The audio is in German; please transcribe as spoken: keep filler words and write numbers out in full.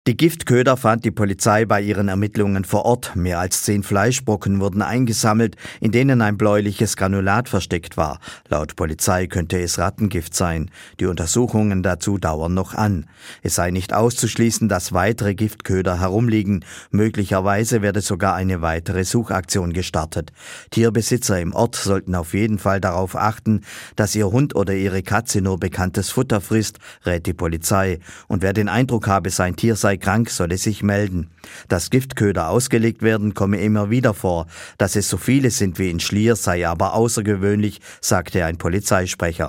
Die Giftköder fand die Polizei bei ihren Ermittlungen vor Ort. Mehr als zehn Fleischbrocken wurden eingesammelt, in denen ein bläuliches Granulat versteckt war. Laut Polizei könnte es Rattengift sein. Die Untersuchungen dazu dauern noch an. Es sei nicht auszuschließen, dass weitere Giftköder herumliegen. Möglicherweise werde sogar eine weitere Suchaktion gestartet. Tierbesitzer im Ort sollten auf jeden Fall darauf achten, dass ihr Hund oder ihre Katze nur bekanntes Futter frisst, rät die Polizei. Und wer den Eindruck habe, sein Tier sei krank, solle sich melden. Dass Giftköder ausgelegt werden, komme immer wieder vor. Dass es so viele sind wie in Schlier, sei aber außergewöhnlich, sagte ein Polizeisprecher.